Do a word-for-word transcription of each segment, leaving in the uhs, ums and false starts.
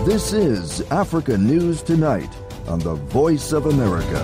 This is Africa News Tonight on the Voice of America.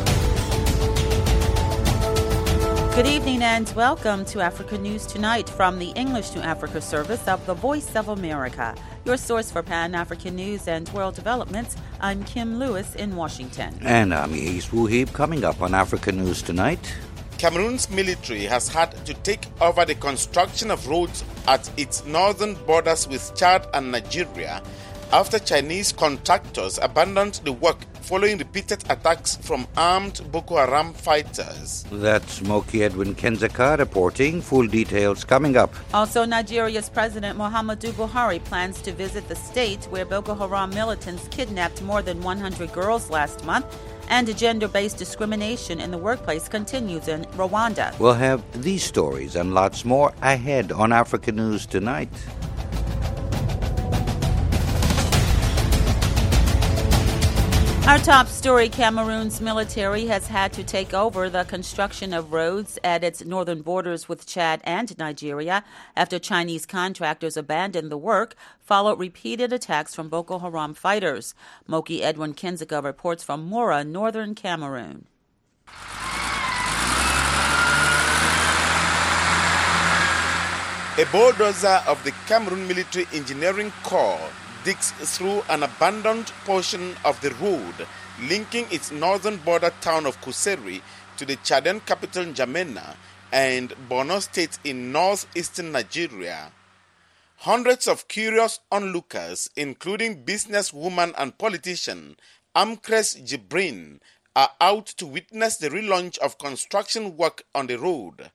Good evening and welcome to Africa News Tonight from the English to Africa service of the Voice of America, your source for Pan-African news and world developments. I'm Kim Lewis in Washington. And I'm Yves Wuhib. Coming up on Africa News Tonight. Cameroon's military has had to take over the construction of roads at its northern borders with Chad and Nigeria after Chinese contractors abandoned the work following repeated attacks from armed Boko Haram fighters. That's Moki Edwin Kenzeka reporting. Full details coming up. Also, Nigeria's President Muhammadu Buhari plans to visit the state where Boko Haram militants kidnapped more than one hundred girls last month, and gender-based discrimination in the workplace continues in Rwanda. We'll have these stories and lots more ahead on Africa News Tonight. Our top story, Cameroon's military has had to take over the construction of roads at its northern borders with Chad and Nigeria after Chinese contractors abandoned the work, followed repeated attacks from Boko Haram fighters. Moki Edwin Kenzeka reports from Mora, northern Cameroon. A bulldozer of the Cameroon Military Engineering Corps digs through an abandoned portion of the road linking its northern border town of Kuseri to the Chadian capital N'Djamena and Borno State in northeastern Nigeria. Hundreds of curious onlookers, including businesswoman and politician Amkres Jibrin, are out to witness the relaunch of construction work on the road.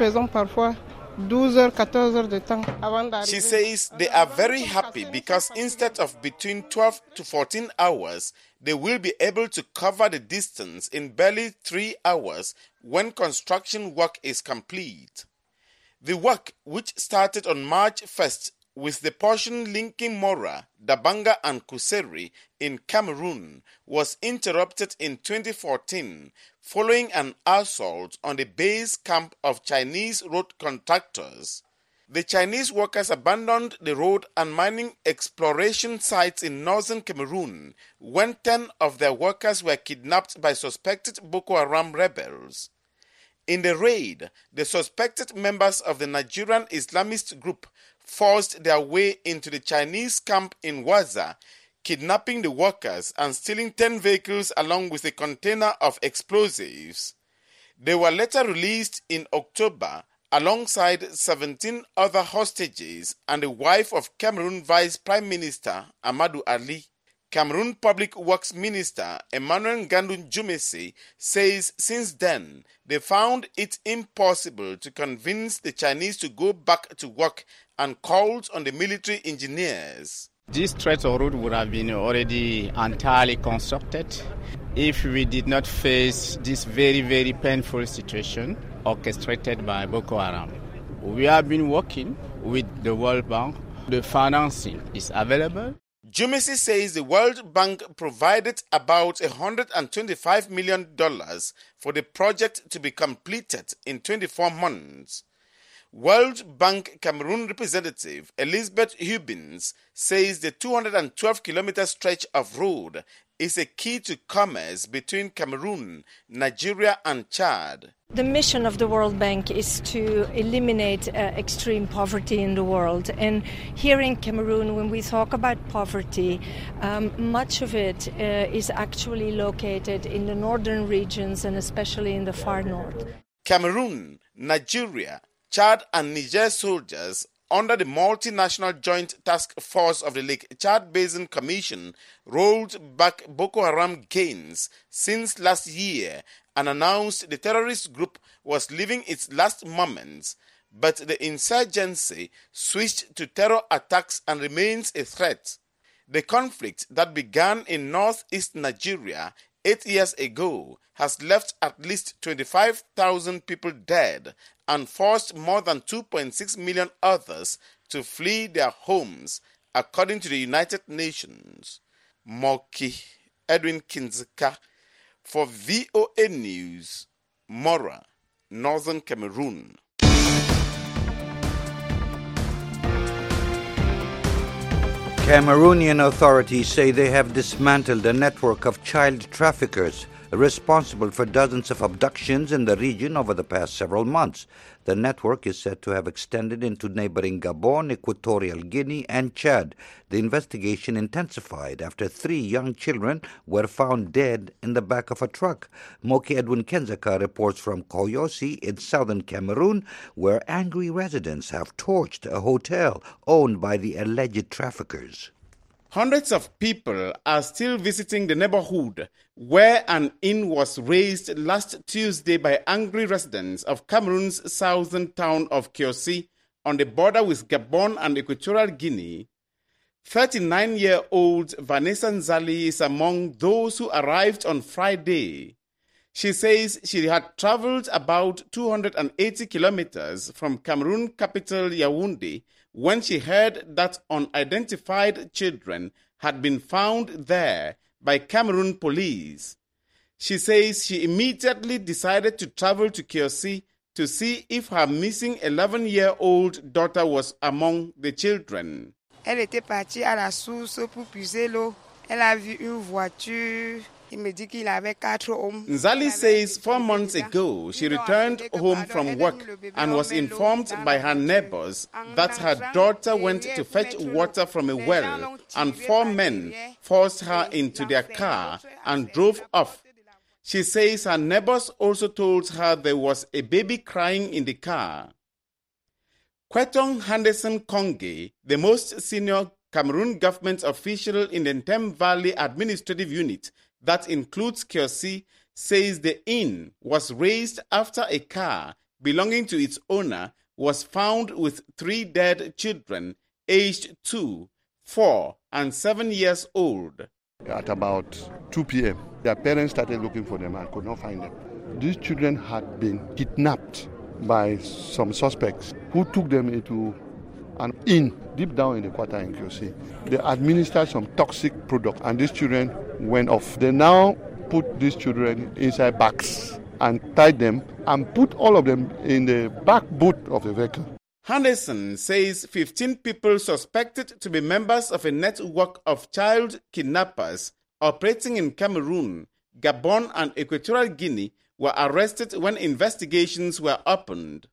She says they are very happy because instead of between twelve to fourteen hours, they will be able to cover the distance in barely three hours when construction work is complete. The work, which started on March first with the portion linking Mora, Dabanga and Kuseri in Cameroon, was interrupted in twenty fourteen following an assault on the base camp of Chinese road contractors. The Chinese workers abandoned the road and mining exploration sites in northern Cameroon when ten of their workers were kidnapped by suspected Boko Haram rebels. In the raid, the suspected members of the Nigerian Islamist group forced their way into the Chinese camp in Waza, kidnapping the workers and stealing ten vehicles along with a container of explosives. They were later released in October alongside seventeen other hostages and the wife of Cameroon Vice Prime Minister Amadou Ali. Cameroon Public Works Minister Emmanuel Ngandou Djumesi says since then they found it impossible to convince the Chinese to go back to work and called on the military engineers. This stretch of road would have been already entirely constructed if we did not face this very, very painful situation orchestrated by Boko Haram. We have been working with the World Bank. The financing is available. Djumesi says the World Bank provided about one hundred twenty-five million dollars for the project to be completed in twenty-four months. World Bank Cameroon representative Elizabeth Hubbins says the two hundred twelve kilometer stretch of road is a key to commerce between Cameroon, Nigeria and Chad. The mission of the World Bank is to eliminate uh, extreme poverty in the world. And here in Cameroon, when we talk about poverty, um, much of it uh, is actually located in the northern regions and especially in the far north. Cameroon, Nigeria, Chad and Niger soldiers under the Multinational Joint Task Force of the Lake Chad Basin Commission rolled back Boko Haram gains since last year and announced the terrorist group was living its last moments, but the insurgency switched to terror attacks and remains a threat. The conflict that began in northeast Nigeria eight years ago has left at least twenty-five thousand people dead and forced more than two point six million others to flee their homes, according to the United Nations. Moki Edwin Kenzeka for V O A News, Mora, Northern Cameroon. Cameroonian authorities say they have dismantled a network of child traffickers responsible for dozens of abductions in the region over the past several months. The network is said to have extended into neighboring Gabon, Equatorial Guinea, and Chad. The investigation intensified after three young children were found dead in the back of a truck. Moki Edwin Kenzaka reports from Koyosi in southern Cameroon, where angry residents have torched a hotel owned by the alleged traffickers. Hundreds of people are still visiting the neighborhood where an inn was razed last Tuesday by angry residents of Cameroon's southern town of Koyosi on the border with Gabon and Equatorial Guinea. thirty-nine-year-old Vanessa Nzali is among those who arrived on Friday. She says she had traveled about two hundred eighty kilometers from Cameroon capital Yaoundé when she heard that unidentified children had been found there by Cameroon police. She says she immediately decided to travel to Koyosi to see if her missing eleven-year-old daughter was among the children. Elle était partie à la source pour puiser l'eau. Elle a vu une voiture. Nzali says four months ago she returned home from work and was informed by her neighbors that her daughter went to fetch water from a well, and four men forced her into their car and drove off. She says her neighbors also told her there was a baby crying in the car. Kwetong Henderson Konge, the most senior Cameroon government official in the Ntem Valley Administrative Unit, that includes Koyosi, says the inn was razed after a car belonging to its owner was found with three dead children aged two, four, and seven years old. At about two p.m., their parents started looking for them and could not find them. These children had been kidnapped by some suspects who took them into an inn deep down in the quarter in Koyosi. They administered some toxic product and these children went off. They now put these children inside bags and tied them and put all of them in the back boot of the vehicle. Henderson says fifteen people suspected to be members of a network of child kidnappers operating in Cameroon, Gabon, and Equatorial Guinea were arrested when investigations were opened.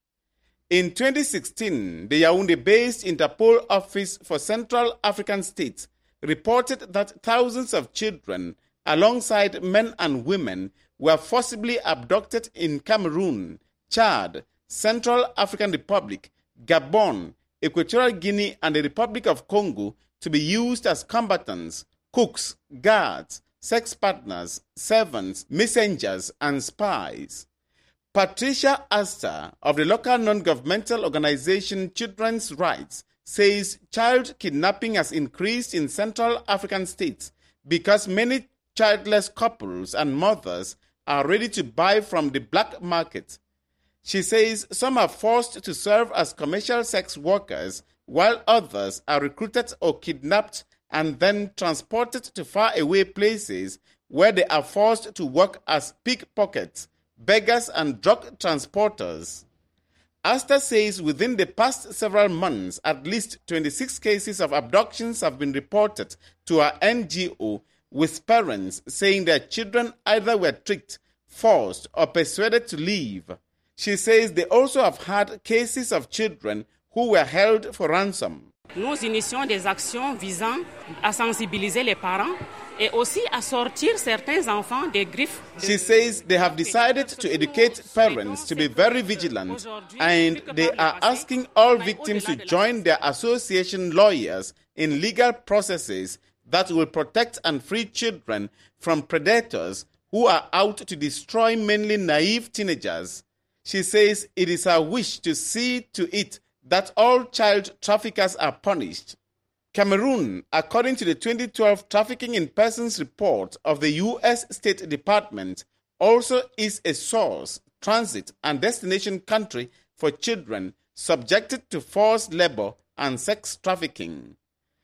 In twenty sixteen, the Yaoundé-based Interpol Office for Central African States reported that thousands of children, alongside men and women, were forcibly abducted in Cameroon, Chad, Central African Republic, Gabon, Equatorial Guinea, and the Republic of Congo to be used as combatants, cooks, guards, sex partners, servants, messengers, and spies. Patricia Astor of the local non-governmental organization Children's Rights says child kidnapping has increased in Central African states because many childless couples and mothers are ready to buy from the black market. She says some are forced to serve as commercial sex workers while others are recruited or kidnapped and then transported to faraway places where they are forced to work as pickpockets, beggars, and drug transporters. Astor says within the past several months, at least twenty-six cases of abductions have been reported to our N G O, with parents saying their children either were tricked, forced, or persuaded to leave. She says they also have had cases of children who were held for ransom. Nous initions des actions visant à sensibiliser les parents et aussi à sortir certains enfants des griffes. She says they have decided to educate parents to be very vigilant, and they are asking all victims to join their association lawyers in legal processes that will protect and free children from predators who are out to destroy mainly naive teenagers. She says it is her wish to see to it that all child traffickers are punished. Cameroon, according to the twenty twelve Trafficking in Persons report of the U S State Department, also is a source, transit, and destination country for children subjected to forced labor and sex trafficking.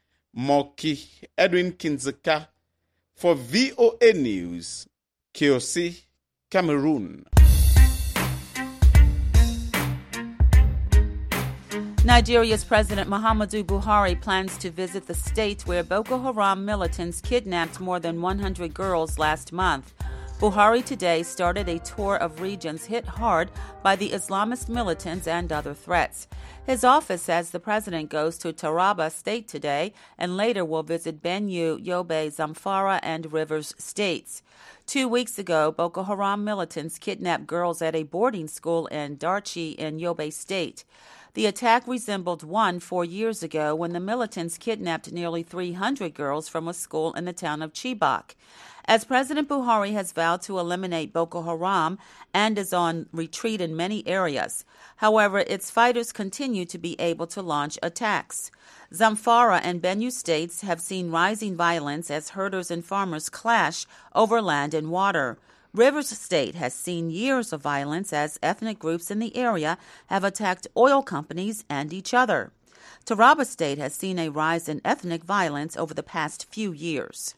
Moki Edwin Kinzeka for V O A News, Koyosi, Cameroon. Nigeria's President Muhammadu Buhari plans to visit the state where Boko Haram militants kidnapped more than one hundred girls last month. Buhari today started a tour of regions hit hard by the Islamist militants and other threats. His office says the president goes to Taraba State today and later will visit Benue, Yobe, Zamfara, and Rivers states. Two weeks ago, Boko Haram militants kidnapped girls at a boarding school in Darchi in Yobe State. The attack resembled one four years ago when the militants kidnapped nearly three hundred girls from a school in the town of Chibok. As President Buhari has vowed to eliminate Boko Haram and is on retreat in many areas. However, its fighters continue to be able to launch attacks. Zamfara and Benue states have seen rising violence as herders and farmers clash over land and water. Rivers State has seen years of violence as ethnic groups in the area have attacked oil companies and each other. Taraba State has seen a rise in ethnic violence over the past few years.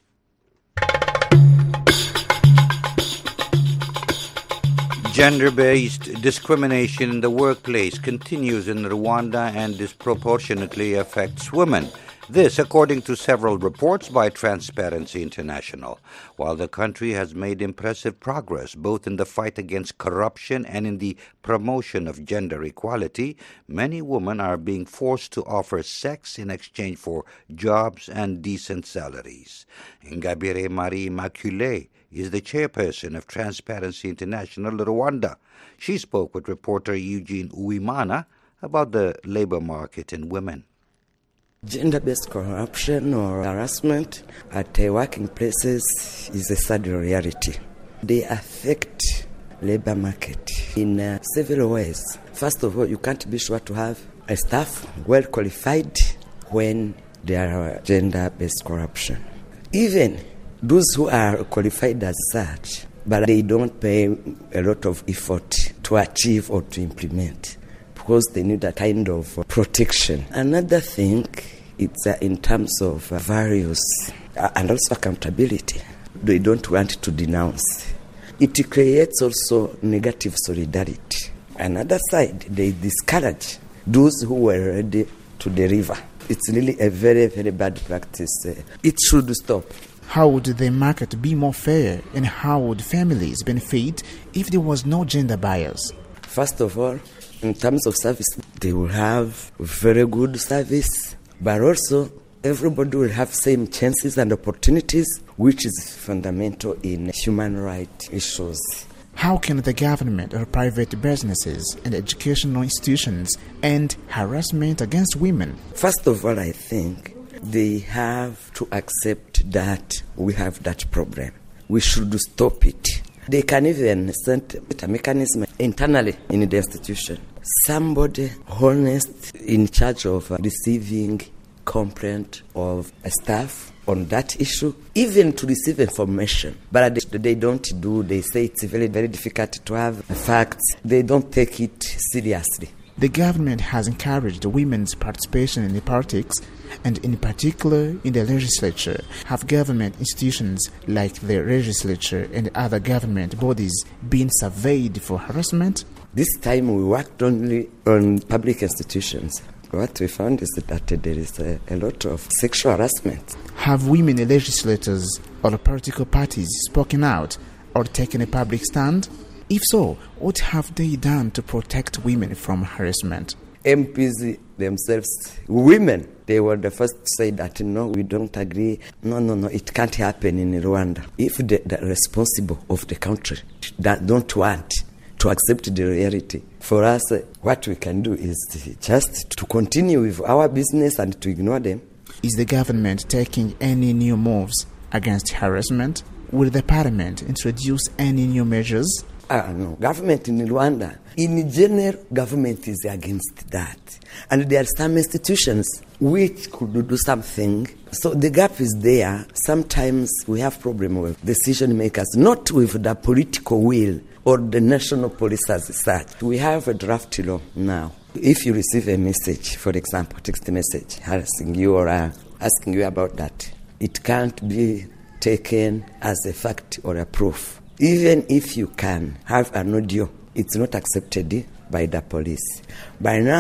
Gender-based discrimination in the workplace continues in Rwanda and disproportionately affects women. This, according to several reports by Transparency International. While the country has made impressive progress both in the fight against corruption and in the promotion of gender equality, many women are being forced to offer sex in exchange for jobs and decent salaries. Ingabire Marie Immaculée is the chairperson of Transparency International Rwanda. She spoke with reporter Eugene Uwimana about the labor market and women. Gender-based corruption or harassment at uh, working places is a sad reality. They affect labor market in uh, several ways. First of all, you can't be sure to have a staff well qualified when there are gender-based corruption. Even those who are qualified as such, but they don't pay a lot of effort to achieve or to implement, because they need a kind of protection. Another thing, it's uh, in terms of uh, values uh, and also accountability. They don't want to denounce. It creates also negative solidarity. Another side, they discourage those who were ready to deliver. It's really a very, very bad practice. It should stop. How would the market be more fair, and how would families benefit if there was no gender bias? First of all, in terms of service, they will have very good service, but also everybody will have same chances and opportunities, which is fundamental in human rights issues. How can the government or private businesses and educational institutions end harassment against women? First of all, I think they have to accept that we have that problem. We should stop it. They can even set a mechanism internally in the institution. Somebody honest in charge of receiving complaint of a staff on that issue, even to receive information. But they don't do, they say it's very, very difficult to have facts. They don't take it seriously. The government has encouraged women's participation in the politics, and in particular in the legislature. Have government institutions like the legislature and other government bodies been surveyed for harassment? This time we worked only on public institutions. What we found is that there is a, a lot of sexual harassment. Have women legislators or political parties spoken out or taken a public stand? If so, what have they done to protect women from harassment? M Ps themselves, women, they were the first to say that, no, we don't agree. No, no, no, it can't happen in Rwanda. If the, the responsible of the country that don't want to accept the reality, for us, what we can do is just to continue with our business and to ignore them. Is the government taking any new moves against harassment? Will the parliament introduce any new measures? Uh, no, government in Rwanda, in general, government is against that. And there are some institutions which could do something. So the gap is there. Sometimes we have problem with decision makers, not with the political will or the national police as such. We have a draft law now. If you receive a message, for example, text message, harassing you or uh, asking you about that, it can't be taken as a fact or a proof. Even if you can have an audio, it's not accepted by the police. By now,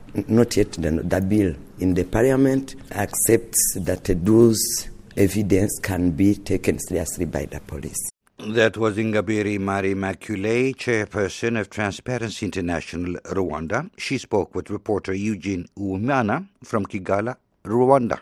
not yet the, the bill in the parliament accepts that those evidence can be taken seriously by the police. That was Ingabire Marie-Immaculée, chairperson of Transparency International Rwanda. She spoke with reporter Eugene Uwimana from Kigali, Rwanda.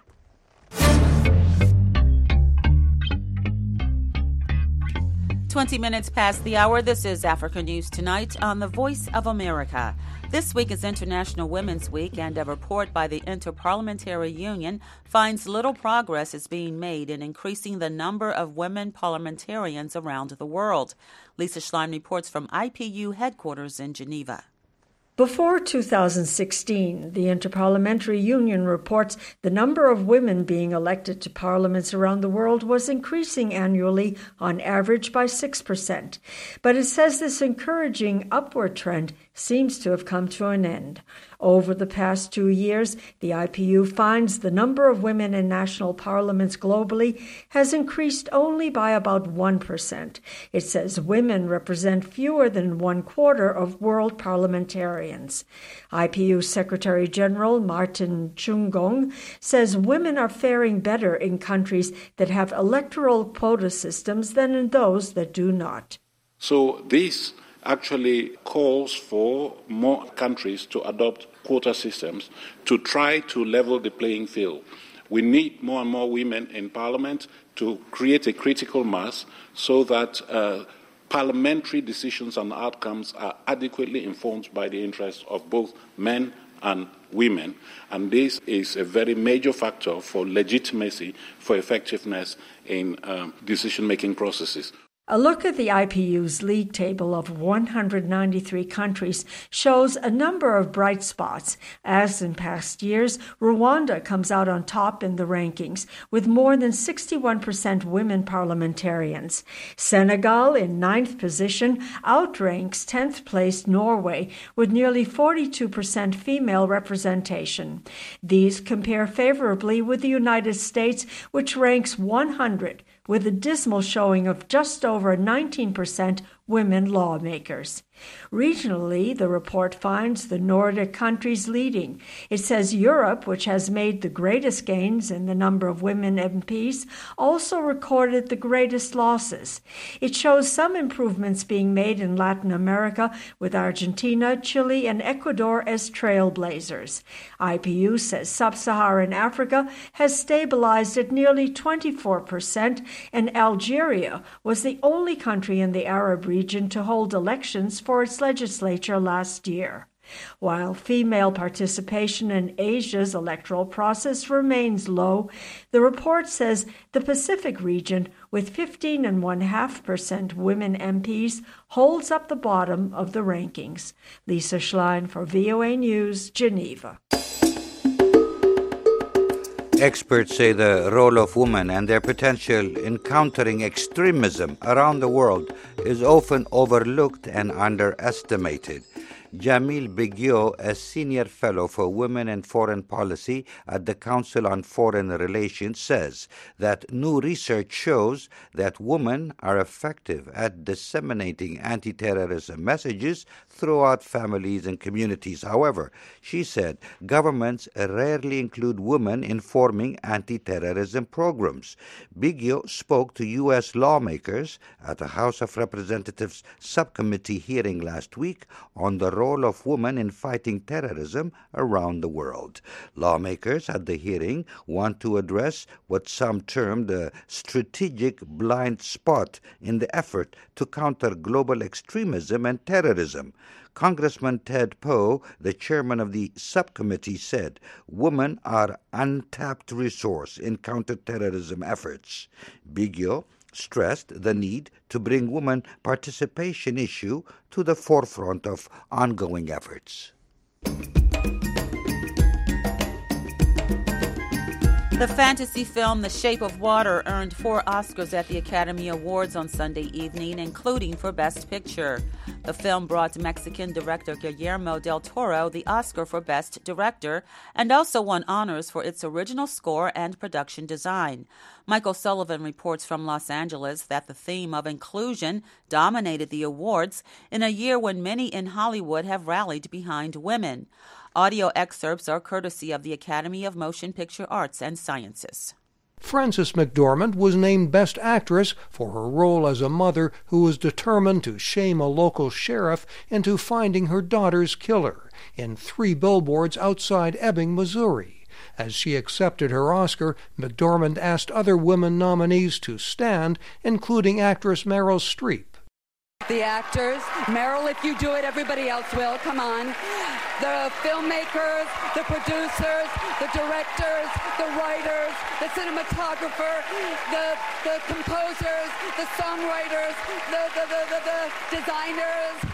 twenty minutes past the hour. This is Africa News Tonight on the Voice of America. This week is International Women's Week, and a report by the Interparliamentary Union finds little progress is being made in increasing the number of women parliamentarians around the world. Lisa Schlein reports from I P U headquarters in Geneva. Before two thousand sixteen, the Interparliamentary Union reports the number of women being elected to parliaments around the world was increasing annually on average by six percent. But it says this encouraging upward trend seems to have come to an end. Over the past two years, the I P U finds the number of women in national parliaments globally has increased only by about one percent. It says women represent fewer than one quarter of world parliamentarians. I P U Secretary General Martin Chungong says women are faring better in countries that have electoral quota systems than in those that do not. So this actually calls for more countries to adopt quota systems to try to level the playing field. We need more and more women in parliament to create a critical mass so that uh, parliamentary decisions and outcomes are adequately informed by the interests of both men and women. And this is a very major factor for legitimacy, for effectiveness in uh, decision-making processes. A look at the I P U's league table of one hundred ninety-three countries shows a number of bright spots. As in past years, Rwanda comes out on top in the rankings, with more than sixty-one percent women parliamentarians. Senegal, in ninth position, outranks tenth place Norway, with nearly forty-two percent female representation. These compare favorably with the United States, which ranks one hundred, with a dismal showing of just over nineteen percent women lawmakers. Regionally, the report finds the Nordic countries leading. It says Europe, which has made the greatest gains in the number of women M Ps, also recorded the greatest losses. It shows some improvements being made in Latin America, with Argentina, Chile, and Ecuador as trailblazers. I P U says sub-Saharan Africa has stabilized at nearly twenty-four percent, and Algeria was the only country in the Arab region to hold elections for its legislature last year. While female participation in Asia's electoral process remains low, the report says the Pacific region, with fifteen point one half percent women M Ps, holds up the bottom of the rankings. Lisa Schlein for V O A News, Geneva. Experts say the role of women and their potential in countering extremism around the world is often overlooked and underestimated. Jamil Bigio, a senior fellow for women and foreign policy at the Council on Foreign Relations, says that new research shows that women are effective at disseminating anti-terrorism messages throughout families and communities. However, she said governments rarely include women in forming anti-terrorism programs. Bigio spoke to U S lawmakers at a House of Representatives subcommittee hearing last week on the role of women in fighting terrorism around the world. Lawmakers at the hearing want to address what some term the strategic blind spot in the effort to counter global extremism and terrorism. Congressman Ted Poe, the chairman of the subcommittee, said women are untapped resource in counterterrorism efforts. Bigio stressed the need to bring women participation issue to the forefront of ongoing efforts. The fantasy film The Shape of Water earned four Oscars at the Academy Awards on Sunday evening, including for Best Picture. The film brought Mexican director Guillermo del Toro the Oscar for Best Director and also won honors for its original score and production design. Michael Sullivan reports from Los Angeles that the theme of inclusion dominated the awards in a year when many in Hollywood have rallied behind women. Audio excerpts are courtesy of the Academy of Motion Picture Arts and Sciences. Frances McDormand was named Best Actress for her role as a mother who was determined to shame a local sheriff into finding her daughter's killer in Three Billboards Outside Ebbing, Missouri. As she accepted her Oscar, McDormand asked other women nominees to stand, including actress Meryl Streep. The actors, Meryl, if you do it, everybody else will. Come on. The filmmakers, the producers, the directors, the writers, the cinematographer, the the composers, the songwriters, the the the, the, the designers.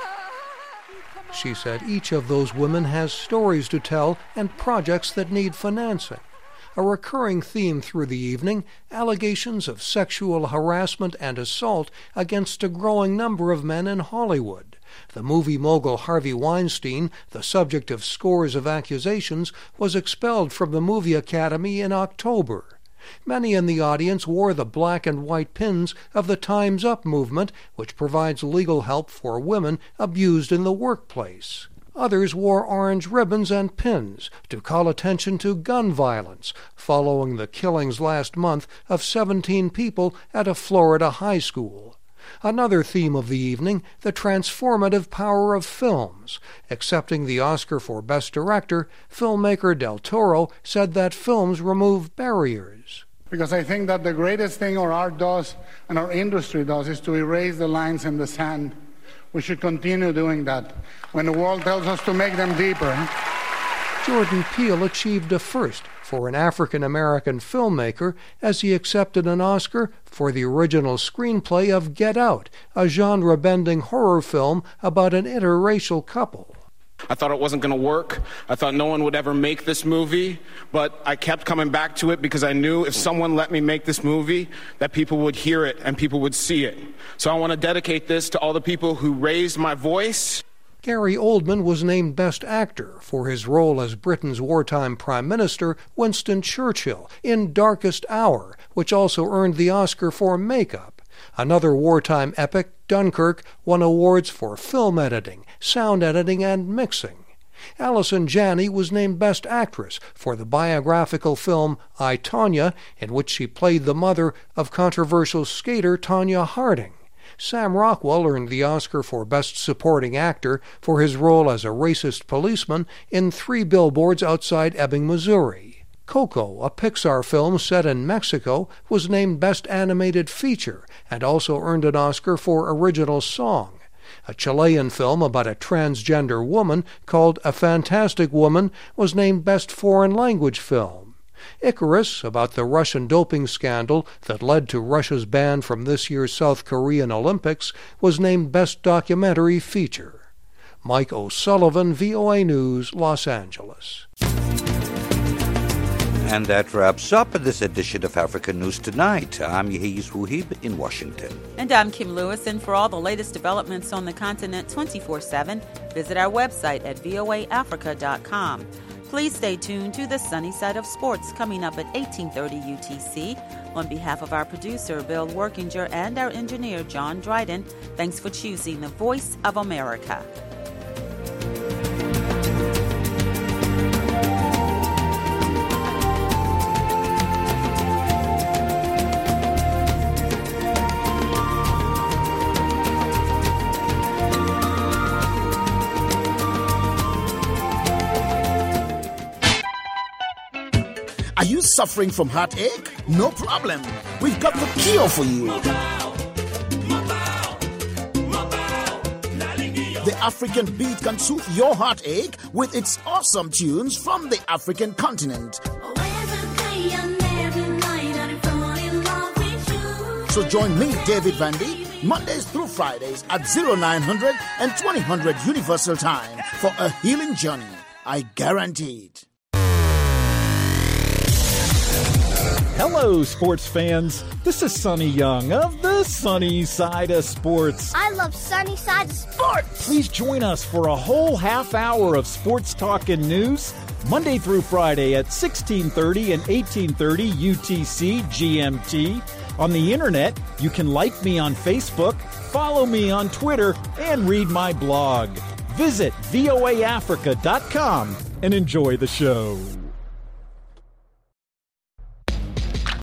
She said each of those women has stories to tell and projects that need financing. A recurring theme through the evening, allegations of sexual harassment and assault against a growing number of men in Hollywood. The movie mogul Harvey Weinstein, the subject of scores of accusations, was expelled from the Movie Academy in October. Many in the audience wore the black and white pins of the Time's Up movement, which provides legal help for women abused in the workplace. Others wore orange ribbons and pins to call attention to gun violence following the killings last month of seventeen people at a Florida high school. Another theme of the evening, the transformative power of films. Accepting the Oscar for Best Director, filmmaker Del Toro said that films remove barriers. Because I think that the greatest thing our art does and our industry does is to erase the lines in the sand. We should continue doing that when the world tells us to make them deeper. Jordan Peele achieved a first for an African-American filmmaker as he accepted an Oscar for the original screenplay of Get Out, a genre-bending horror film about an interracial couple. I thought it wasn't going to work. I thought no one would ever make this movie, but I kept coming back to it because I knew if someone let me make this movie, that people would hear it and people would see it. So I want to dedicate this to all the people who raised my voice. Gary Oldman was named Best Actor for his role as Britain's wartime Prime Minister, Winston Churchill, in Darkest Hour, which also earned the Oscar for makeup. Another wartime epic, Dunkirk, won awards for film editing, sound editing, and mixing. Allison Janney was named Best Actress for the biographical film I, Tonya, in which she played the mother of controversial skater Tonya Harding. Sam Rockwell earned the Oscar for Best Supporting Actor for his role as a racist policeman in Three Billboards Outside Ebbing, Missouri. Coco, a Pixar film set in Mexico, was named Best Animated Feature and also earned an Oscar for Original Song. A Chilean film about a transgender woman called A Fantastic Woman was named Best Foreign Language Film. Icarus, about the Russian doping scandal that led to Russia's ban from this year's South Korean Olympics, was named Best Documentary Feature. Mike O'Sullivan, V O A News, Los Angeles. And that wraps up this edition of Africa News Tonight. I'm Yehiz Wuhib in Washington. And I'm Kim Lewis. And for all the latest developments on the continent twenty-four seven, visit our website at V O A Africa dot com. Please stay tuned to the Sunny Side of Sports coming up at eighteen thirty U T C. On behalf of our producer, Bill Workinger, and our engineer, John Dryden, thanks for choosing the Voice of America. Are you suffering from heartache? No problem. We've got the cure for you. The African Beat can soothe your heartache with its awesome tunes from the African continent. So join me, David Vandy, Mondays through Fridays at oh nine hundred and twenty hundred Universal Time for a healing journey. I guarantee it. Hello, sports fans. This is Sonny Young of the Sunny Side of Sports. I love Sunny Side of Sports. Please join us for a whole half hour of sports talk and news, Monday through Friday at sixteen thirty and eighteen thirty U T C G M T. On the internet, you can like me on Facebook, follow me on Twitter, and read my blog. Visit voa africa dot com and enjoy the show.